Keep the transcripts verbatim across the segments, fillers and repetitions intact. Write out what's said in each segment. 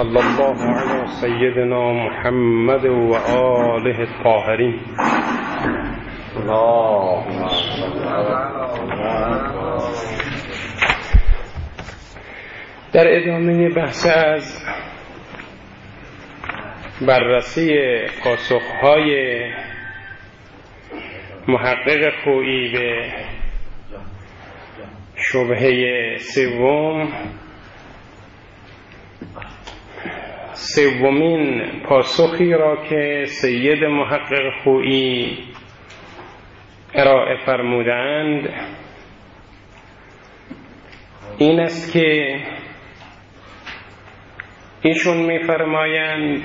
صلی الله علی سیدنا محمد و آله الطاهرین. اللهم در ادامه بحث از بررسی پاسخهای محقق خویی به شبهه سوم، سومین پاسخی را که سید محقق خویی ارائه فرمودند این است که ایشون می‌فرمایند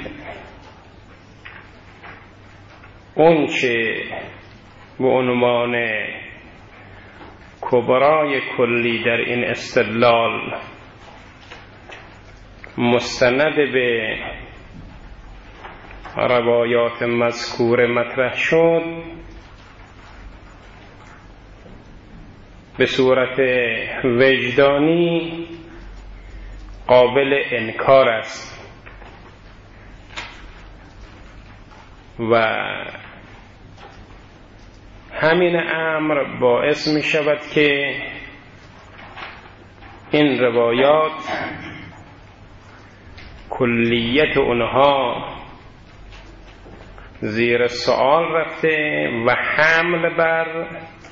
اون چه به عنوان کبرای کلی در این استدلال مستند به روایات مذکور مطرح شد به صورت وجدانی قابل انکار است و همین امر باعث می شود که این روایات کلیت اونها زیر سوال رفته و حمل بر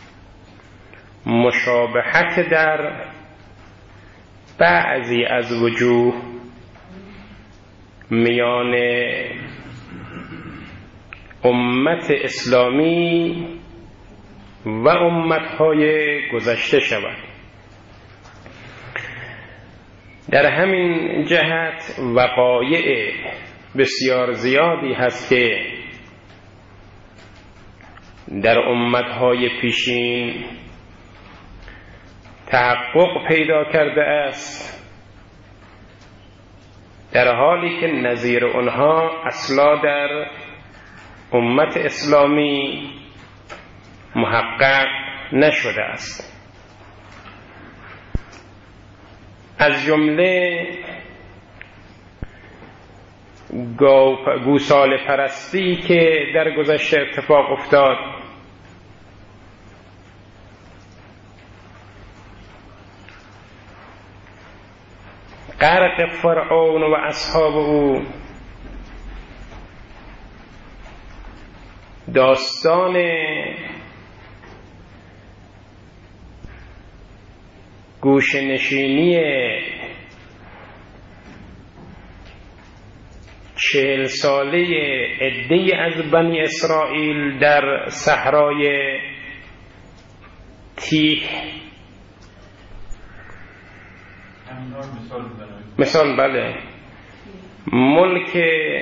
مشابهت در بعضی از وجوه میان امت اسلامی و امتهای گذشته شود. در همین جهت وقایع بسیار زیادی هست که در امتهای پیشین تحقق پیدا کرده است، در حالی که نظیر آنها اصلا در امت اسلامی محقق نشده است. از جمله گوساله پرستی که در گذشته اتفاق افتاد، غرق فرعون و اصحاب او، داستان گوشه‌نشینی چهل ساله عده‌ای از بنی اسرائیل در صحرای تیه، مثال بله ملک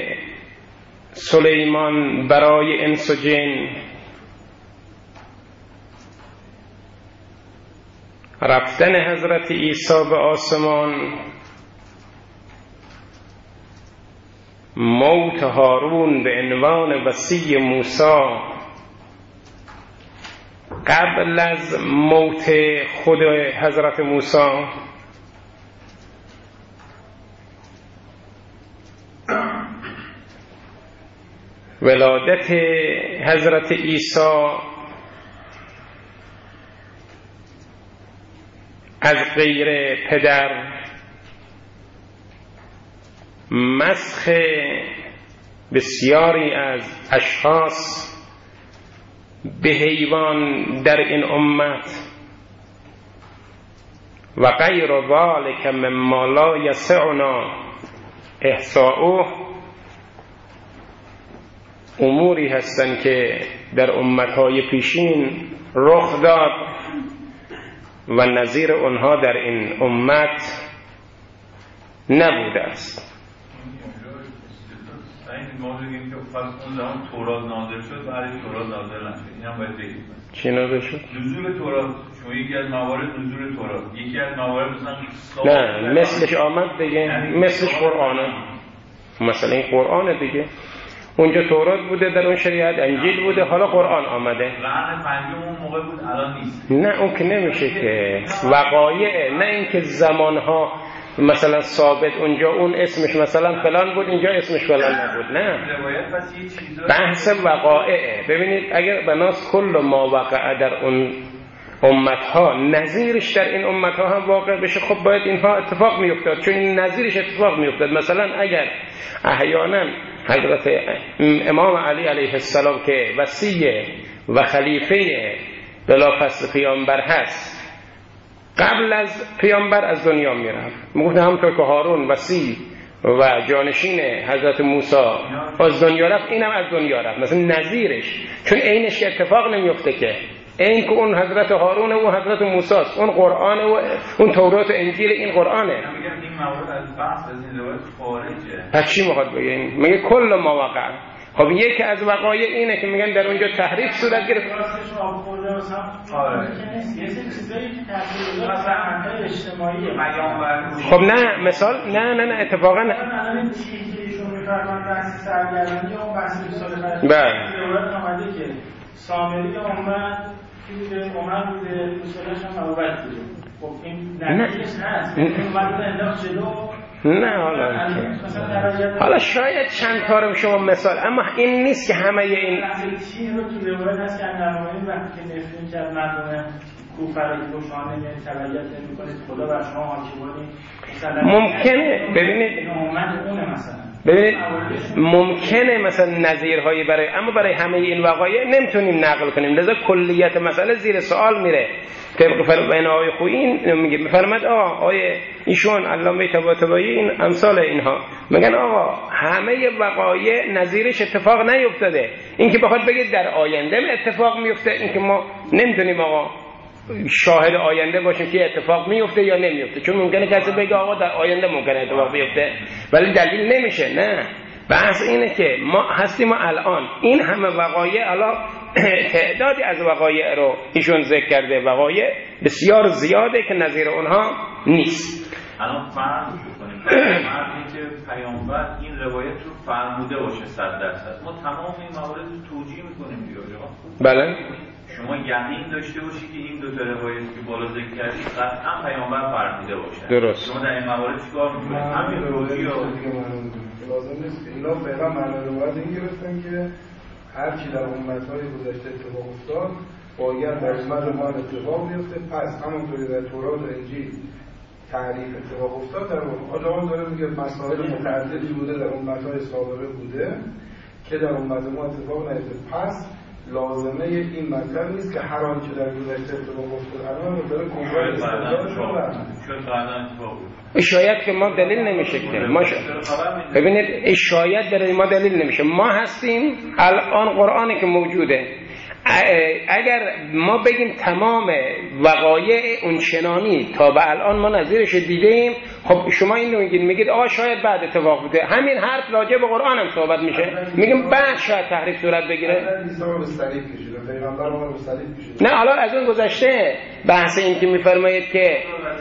سلیمان برای انس و جن، رفتن حضرت عیسی به آسمان، موت هارون به عنوان وصی موسی قبل از موت خود حضرت موسی، ولادت حضرت عیسی از غیر پدر، مسخ بسیاری از اشخاص به حیوان در این امت و غیر ذلک مما لا یسعنا احصاؤه، اموری هستند که در امتهای پیشین رخ داد و نظیر آنها در این امت نبوده است. ما بگیم که فرض اون زمان تورات نازل شد، بعد تورات نازل نشد، این هم باید بگیم چی نازل شد؟ نزول تورات. شما یکی از موارد نزول تورات، یکی از موارد مثلا نه مثلش آمد دیگه، مثلش قرآنه، مثلا این قرآنه دیگه، اونجا تورات بوده، در اون شریعت انجیل بوده، حالا قرآن آمده. قرن پنجم اون موقع بود، الان نیست. نه اون که نمیشه که وقایع، نه اینکه زمانها مثلا ثابت اونجا اون اسمش مثلا فلان بود اینجا اسمش فلان نبود. نه، بحث وقائعه. ببینید اگر بناس کل ما وقع در اون امتها نظیرش در این امتها هم واقع بشه، خب باید اینها اتفاق میافتاد، چون این نظیرش اتفاق میافتاد. مثلا اگر احیانا حضرت امام علی علیه السلام که وصی و خلیفه بلافاصله پیامبر هست، قبل از پیامبر از دنیا میرفت، میگفت همونطور که هارون وصی و جانشین حضرت موسی از دنیا رفت، اینم از دنیا رفت، مثلا نظیرش، چون عینش اتفاق نمیفته که این که اون حضرت هارون و حضرت موسی است، اون قرآن و اون تورات و انجیل این قرآنه. میگم این موارد از بحث از این روایت خارجه. پس چی میخواد بگه؟ میگه کل ما وقع. خب یکی از وقایع اینه که میگن در اونجا تحریف صورت گرفت. راستش آب خورده مثلا آره یه سری چیزایی که تحلیل مثلا منطقه اجتماعی پیامبر. خب نه مثال نه نه نه اتفاقا الان این چیزی که ایشون میفرمان بحث سرگردانی اون بحث مثال فرض. بله. روایت اومده که سامری اومد که عمر بوده مثالش هم ابوبکر بوده. خب این نتیجهش هست. این اومد انداخت جلو. نه حالا حالا شاید چند تا رو شما مثال، اما این نیست که همه این چین رو تو روایت هست که اندرمانی وقتی که نفرین که از مردم کوفه رو گشانه یعنی تبعیت نمی‌کنید خدا بر شما حاکمانی ممکنه. ببینید ببینید ممکنه مثلا نظیرهایی برای، اما برای همه این وقایع نمیتونیم نقل کنیم، لذا کلیت مسئله زیر سوال میره. طبق فرمان آقای خویی میگه میفرماد آقا آیه ایشون علامه طباطبایی این امثال اینها میگن آقا همه وقایع نظیرش اتفاق نیفتاده، این که بخواد بگید در آینده اتفاق میفته، این که ما نمیتونیم آقا شاهد آینده باشیم که اتفاق میفته یا نمیفته، چون ممکنه کسی بگه آقا در آینده ممکنه اتفاق بیفته ولی دلیل نمیشه. نه، بحث اینه که ما هستیم الان این همه وقایع، الان تعدادی از وقایع رو ایشون ذکر کرده، وقایع بسیار زیاده که نظیر اونها نیست. الان فرض کنیم فرضی که پیامبر این روایت رو فرموده باشه صد درصد، ما تمام این موارد رو توجیه میکنیم دیگه. بله شما یقین داشته باشید که این دو تا روایتی که بالا ذکر کردید قطعا پیامبر فرموده باشه. درست. شما در این موارد چیکار میکنید؟ همین توجیه لازم نیست که اینا فعلا معنی روایت این گرفتن که هر چی در امت‌های گذشته اتفاق افتاد باید در امت ما اتفاق بیفته، پس همونطوری در تورات و انجیل تعریف اتفاق افتاد در آجان داره میگه مسائل متعددی بوده در امت‌های سابقه بوده که در امت ما اتفاق نیفته، پس لازمه این مطلب نیست که هر آنچه در گذشته اتفاق افتاد الان داره کنترل استدلالش رو برمی‌داره. شاید که ما دلیل نمیشه که ما ش... ببینید شاید برای ما دلیل نمیشه. ما هستیم الان قرآنی که موجوده، اگر ما بگیم تمام وقایع اون چنانی تا به الان ما نظیرش دیدیم، خب شما اینو میگید میگید آقا شاید بعد اتفاق بوده، همین حرف راجع به قرآن هم صحبت میشه، میگیم بعد شاید تحریف صورت بگیره. نه حالا از اون گذشته بحث این که میفرمایید که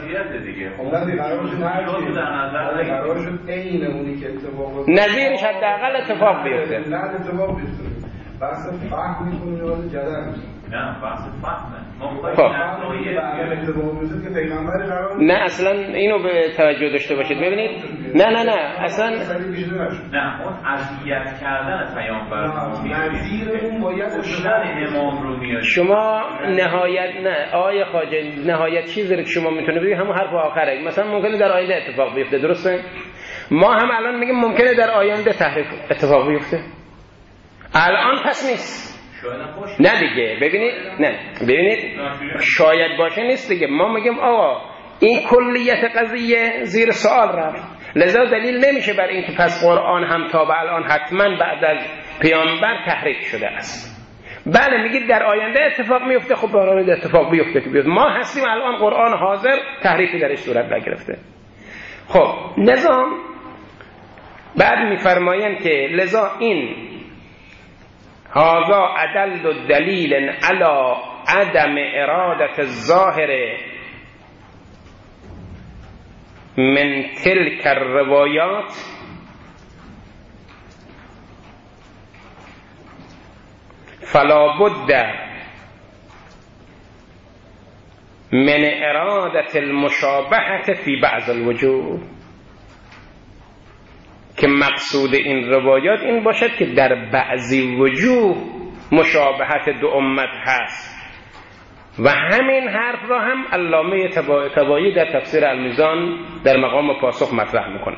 نظیرش حداقل اتفاق بیفته. نه اتفاق بیفته بحث فهم میکنه یا واسه جدل میشه. نه بحث فهمه. نه اصلا اینو به توجه داشته باشید. ببینید نه نه نه اصلا نه اون اذیت کردن پیامبر نظیر اون باید کشتن امام رو میاد. شما نهایت نه آیه خواجه نهایت چیزی که شما میتونه بگید همون حرف آخره، مثلا ممکنه در آینده اتفاق بیفته، درسته؟ ما هم الان میگیم ممکنه در آینده تحریف اتفاق بیفته، الان پس نیست. نه دیگه ببینید نه ببینید شاید باشه نیست دیگه. ما میگیم آقا این کلیت قضیه زیر سوال رفت، لذا دلیل نمیشه بر این که پس قرآن هم تا به الان حتما بعد از پیامبر تحریف شده است. بله میگید در آینده اتفاق میفته، خب در آینده اتفاق بیفته که بیفته. ما هستیم الان قرآن حاضر تحریفی درش صورت نگرفته. خب لذا بعد میفرمایند که لذا این هذا ادل دلیل علی عدم ارادت الظاهر من تلك الروایات فلا بد من ارادت المشابهت فی بعض الوجوه، که مقصود این روایات این باشد که در بعضی وجوه مشابهت دو امت هست. و همین حرف را هم علامه طباطبایی در تفسیر المیزان در مقام پاسخ مطرح میکنه.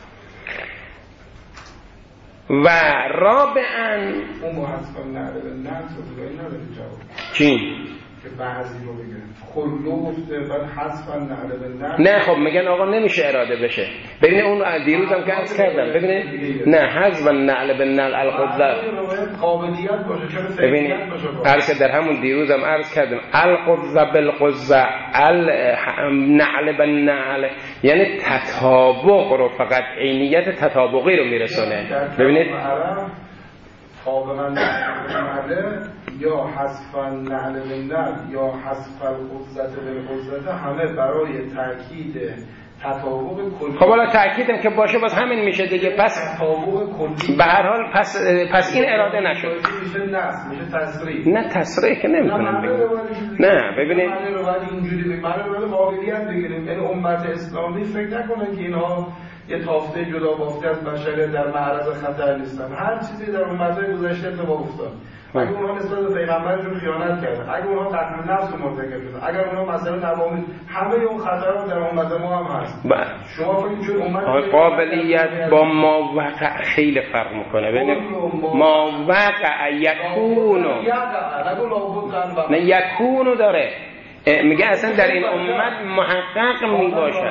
و رابعاً اون محسن نعره به نعره سازگاهی نداره جواب چی؟ که بعضی رو بگه کلو گفته بعد حذفا نعره به نعره. نه خب میگن آقا نمیشه اراده بشه. ببینه اون دیروزم که عرض کردم، ببینه نه حذف نعل به نعل القذة قابلیت باشه، چرا فعلیت باشه؟ عرض در همون دیروزم عرض کردم القذة بالقذة النعل به نعل، یعنی تطابق رو، فقط عینیت تطابقی رو میرسونه. ببینید طابقا نعل یا حذفا نعل به نعل یا حذف القذة بالقذة همه برای تاکید تطابق کلی. خب حالا تأکیدم که باشه باز همین میشه دیگه. پس تطابق کلی به هر حال پس پس این اراده نشد. میشه نصب، میشه تصریح. نه تصریح که نمی‌کنم بگم. نه ببینید من رو باید اینجوری بگم، من رو باید قابلیت بگیریم. یعنی امت اسلامی فکر نکنه که اینها یه تافته جدا بافته از بشریت در معرض خطر نیستن. هر چیزی در امت‌های گذشته اتفاق افتاد. اگه اونها نسبت به پیغمبرشون خیانت کردن، اگه اونها قتل نفس رو مرتکب شدن، اگر اونها مثلا نوامیز، همه اون خطرات در امت ما هم هست. شما فکر چون امت قابلیت با ما وقع خیلی فرق میکنه. ببینید ما وقع یکونو نه یکونو داره، میگه اصلا در این امت محقق میباشد.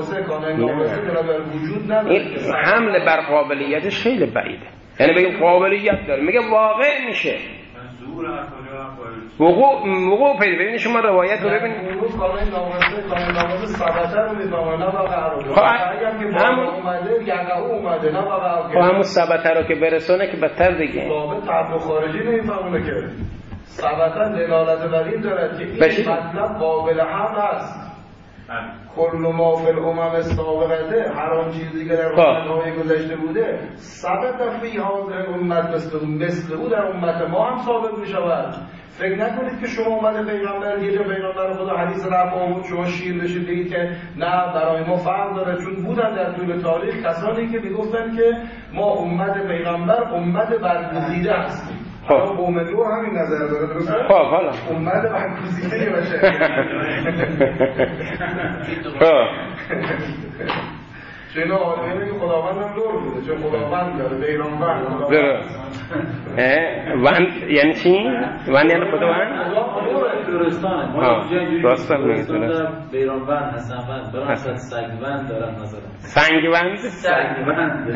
این حمل بر قابلیتش خیلی بعیده. یعنی بگیم قابلیت داره، میگه واقع میشه وقوع وقوع پیدا. ببینید شما روایت رو ببینید خب همون ثبته رو که برسونه که بدتر دیگه ثابت تعبیر خارجی نمیفهمونه که ثبتا دلالت بر این دارد که این مطلب قابل حمل است. کل ما فی الامم السابقه، هر آن چیزی که در امت‌های گذشته بوده ثبت فی هذه الامت مثل مثل او در امت ما هم ثابت می شود. فکر نکنید که شما اومده پیغمبر یه جا پیغمبر خدا حدیث رفع آورد شما شیر بشید بگید که نه برای ما فرق داره، چون بودن در طول تاریخ کسانی که میگفتن که ما امت پیغمبر امت برگزیده هستیم. حالا قوملو همین نظر داره، درسته؟ خب حالا امت برگزیده باشه. خب چون اینا آدمی که خداوند هم دور بوده، چون خداوند داره پیغمبر درست وان یعنی چی؟ وان یعنی خداوند؟ درستانه ما راست میگه پیغمبر حسنوند برای اصلا سنگوند دارن مثلا سنگوند سنگوند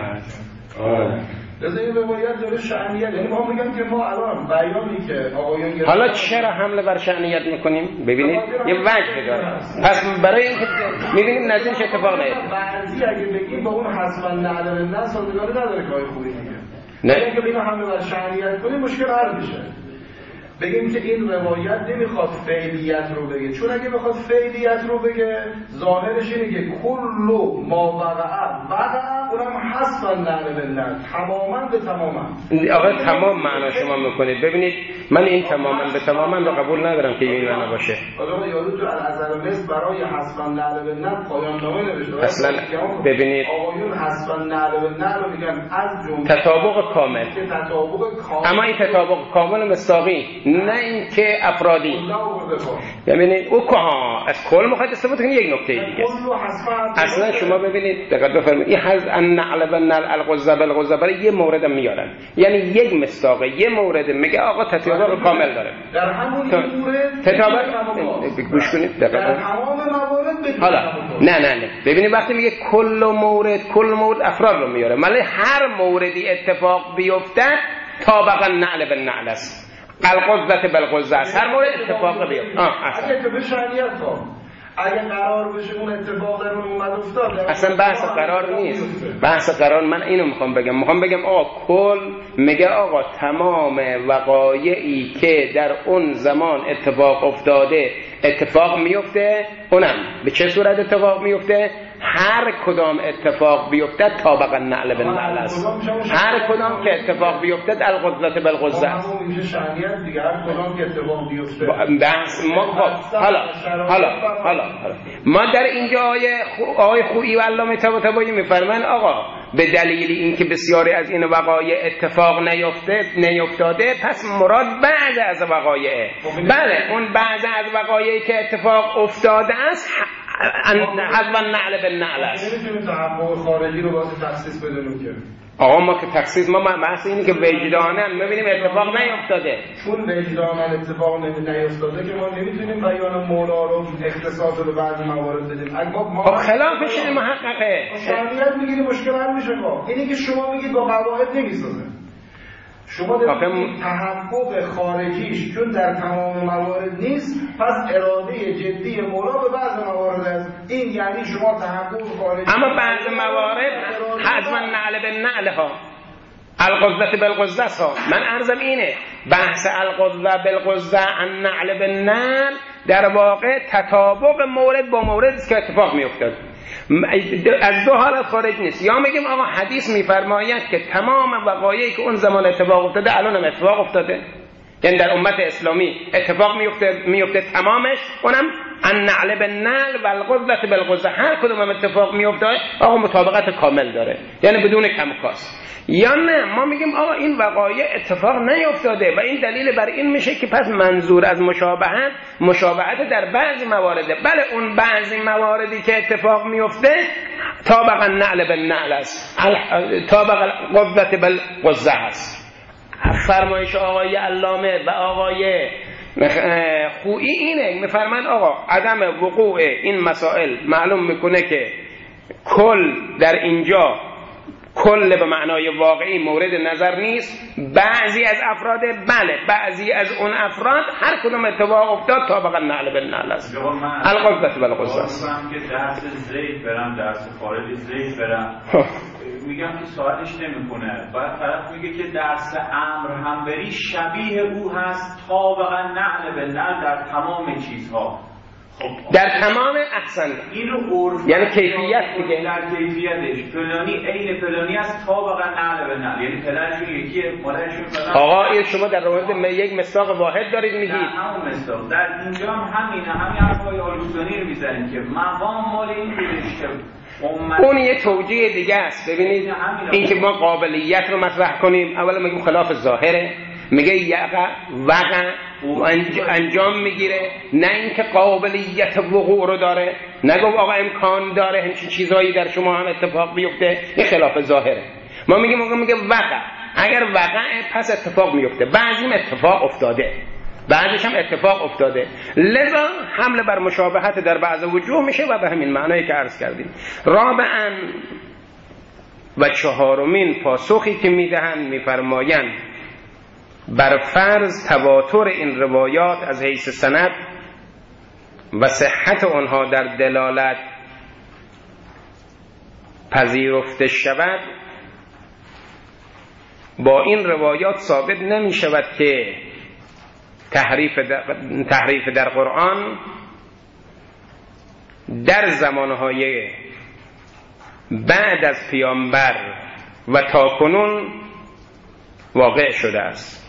عجب. لذا این روایت داره شأنیت، یعنی ما میگم که ما الان بیانی که آقایان گرفتن حالا چرا حمله بر شأنیت میکنیم؟ ببینید یه وجه داره. پس برای اینکه میبینیم نزدیکش اتفاق نیفتاد. بعضی اگه بگیم با اون حذف نعل نه سازگاری نداره کاری خوبی میگه. نه اگه بگیم حمله بر شأنیت کنیم مشکل حل میشه. بگیم که این روایت نمیخواد فعلیت رو بگه، چون اگه بخواد فعلیت رو بگه ظاهرش اینه که کلو ما وقع وقع اونم حذف نعل بالنعل تماما به تماما. آقا تمام معنا شما میکنید. ببینید من این تماما به تماما رو قبول ندارم که این معنا باشه. آقا یادو تو الازل مصر برای حذف نعل بالنعل پایان نامه نوشته. اصلا ببینید آقایون حذف نعل بالنعل رو میگن از جمله تطابق کامل. تطابق کامل. اما این تطابق کامل مصداقی، نه اینکه افرادی. ببینید او که از کل میخواد استفاده کنید. یک نکته دیگه اصلا شما ببینید دقت بفرمایید این حذف النعل بالنعل القذة بالقذة برای یه مورد میارن، یعنی یک مصداق یه مورد میگه آقا تطابق کامل داره در همون مورد تطابق گوش کنید دقت در تمام موارد. حالا نه نه نه ببینید وقتی میگه کل مورد کل مورد افراد رو میاره، ولی هر موردی اتفاق بیفته طابق النعل بالنعل است، القذة بالقذة است، هر مورد اتفاق بیفته. آه اصلا اگه تو به شریعت ها اگه قرار بشه اون اتفاق در اون اومد افتاد اصلا بحث قرار نیست. بحث قرار من اینو میخوام بگم میخوام بگم آقا کل میگه آقا تمام وقایعی که در اون زمان اتفاق افتاده اتفاق میفته، اونم به چه صورت اتفاق میفته؟ هر کدام اتفاق بیفتد طابق النعل بالنعل است. هر کدام که اتفاق بیفتد القدرت بالقدرت است. میشه شأنیت دیگه، هر کدام که اتفاق بیفته. بس ما حالا حالا حالا ما در اینجا آیه آیه خویی و علامه طباطبایی میفرمان آقا به دلیل اینکه بسیاری از این وقایع اتفاق نیفته نیفتاده پس مراد بعض از وقایع، بله اون بعض از وقایعی که اتفاق افتاده است حذف النعل بالنعل است. نمیتونیم تحقق خارجی رو واسه تخصیص بدونیم که آقا ما که تخصیص ما بحث اینه که وجدانن میبینیم اتفاق نیفتاده، چون وجدانن اتفاق نیفتاده که ما نمیتونیم بیان مولا رو اختصاص رو بعضی موارد بدیم. اگه ما خلافش محققه شرعیت میگیری مشکل حل میشه. با اینی که شما میگید با قواعد نمیسازه، شما دارید تحقق خارجیش چون در تمام موارد نیست پس اراده جدی مولا به بعض موارد است. این یعنی شما تحقق خارجی اما بعض موارد حذف النعل بالنعل ها القدرت بالقدرت ها. من عرضم اینه بحث القدرت بالقدرت النعل بالنعل در واقع تطابق مورد با مورد است که اتفاق میافتاد، از دو حالت خارج نیست. یا میگیم آقا حدیث میفرماید که تمام وقایعی که اون زمان اتفاق افتاده الان هم اتفاق افتاده، یعنی در امت اسلامی اتفاق میفته میفته تمامش، اونم النعل بالنعل و القدرت بالقدرت، هر کدوم هم اتفاق میفته آقا مطابقت کامل داره، یعنی بدون کم و کاست. یا نه ما میگیم آقا این وقایع اتفاق نیفتاده و این دلیل بر این میشه که پس منظور از مشابهت مشابهت در بعضی موارده، بله اون بعضی مواردی که اتفاق میفته طابق النعل بالنعل است، طابق القدرت بالقدرت است. فرمایش آقای علامه و آقای خویی اینه، میفرمایند آقا عدم وقوع این مسائل معلوم میکنه که کل در اینجا کل به معنای واقعی مورد نظر نیست، بعضی از افراد بله بعضی از اون افراد هر کدوم اتفاق افتاد طابق النعل بالنعل است، القدرت بالقدرت است. که درس زید برم درس خارج زید برم میگم که سوالش نمیکنه، بعد طرف میگه که درس امر هم بری شبیه او هست طابق النعل بالنعل در تمام چیزها. خب در تمام احسن اینو عرف یعنی کیفیت دیگه، در کیفیتش فلانی عین فلانی است طابق النعل بالنعل، یعنی پدرشون یکیه مادرشون فلان. آقا این شما در مورد یک مصداق واحد دارید میگید، همون مصداق در اینجا هم همینه، همین حرفای آلوسانی رو میزنید که مقام مال این بودش که اون یه توجیه دیگه است. ببینید این که ما قابلیت رو مطرح کنیم اولا میگیم خلاف ظاهره، میگه یقع وقع انجام میگیره، نه اینکه قابلیت وقوع رو داره، نگو آقا امکان داره همچین چیزایی در شما هم اتفاق بیفته، این خلاف ظاهره. ما میگیم آقا میگه وقع، اگر وقع پس اتفاق میفته، بعضیم اتفاق افتاده بعضیش هم اتفاق افتاده، لذا حمله بر مشابهت در بعض وجوه میشه و به همین معنایی که عرض کردیم. رابعاً و چهارمین پاسخی که میدهند میفرمایند بر فرض تواتر این روایات از حیث سند و صحت آنها در دلالت پذیرفته شود، با این روایات ثابت نمی شود که تحریف در, تحریف در قرآن در زمانهای بعد از پیامبر و تاکنون واقع شده است،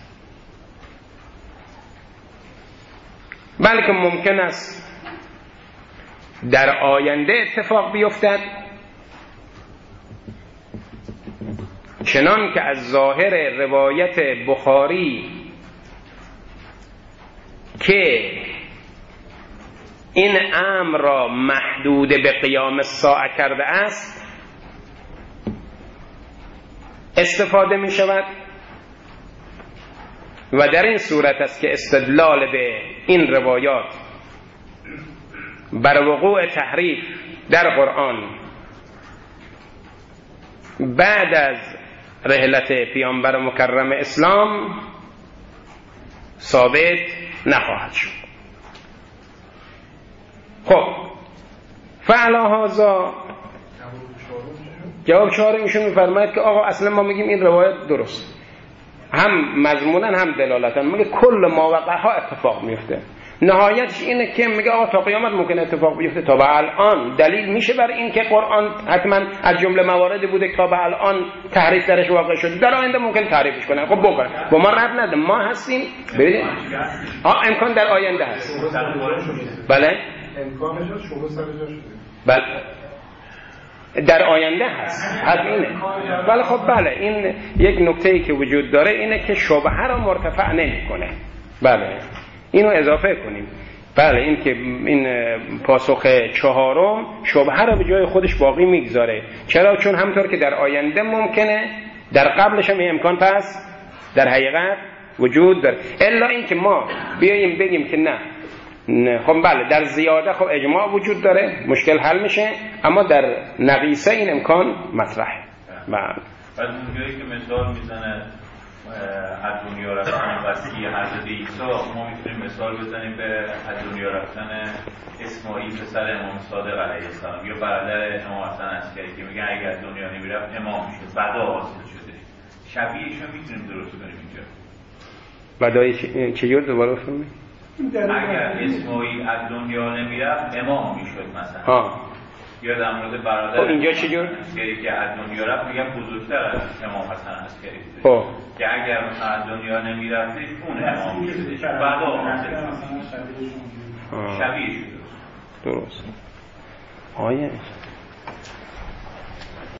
بلکه ممکن است در آینده اتفاق بیفتد، چنان که از ظاهر روایت بخاری که این امر را محدود به قیام الساعه کرده است استفاده می شود و در این صورت است که استدلال به این روایات بر وقوع تحریف در قرآن بعد از رحلت پیامبر مکرم اسلام ثابت نخواهد شد. خب فعلا هذا جواب چهارم ایشون میفرماید که آقا اصلا ما میگیم این روایت درست، هم مضمونا هم دلالتا، میگه کل ما وقع ها اتفاق میفته، نهایتش اینه که میگه آقا تا قیامت ممکن اتفاق بیفته. تا به الان دلیل میشه بر این که قرآن حتما از جمله مواردی بوده که تا به الان تحریف درش واقع شده، در آینده ممکن تعریفش کنه. خب بکن با ما رب نده، ما هستیم. ببینید آه امکان در آینده هست. بله امکانش هست، شبه سر جا شده. بله در آینده هست، همینه. بله خب بله این یک نکته‌ای که وجود داره اینه که شبهه را مرتفع نمی‌کنه. بله اینو اضافه کنیم. بله این که این پاسخ چهارم شبهه را به جای خودش باقی میگذاره. چرا؟ چون همونطور که در آینده ممکنه، در قبلش هم این امکان پس در حقیقت وجود داره. الا این که ما بیاییم بگیم که نه خب بله در زیاده خب اجماع وجود داره، مشکل حل میشه، اما در نقیصه این امکان مطرحه. بله. بعد اونجایی که مثال میزنه از دنیا رفتن وسیع حضرت عیسی، ما میتونیم مثال بزنیم به از دنیا رفتن اسماعیل پسر امام صادق علیه السلام یا برادر امام حسن عسکری که میگن اگر از دنیا نمیرفت امام میشد، بدا حاصل شده. شبیهش رو میتونیم درست کنیم اینجا. بدای چه جور دوباره بفرمایید؟ اگر اسماعیل از دنیا نمیرفت امام میشد مثلا. ها. یا در مورد برادر خب اینجا چجور؟ عسکری که از دنیا رفت میگن بزرگتر از امام حسن عسکری. خب که اگر از دنیا نمیرفت اون امام میشد. بعدا شبیه شده. درست. آیه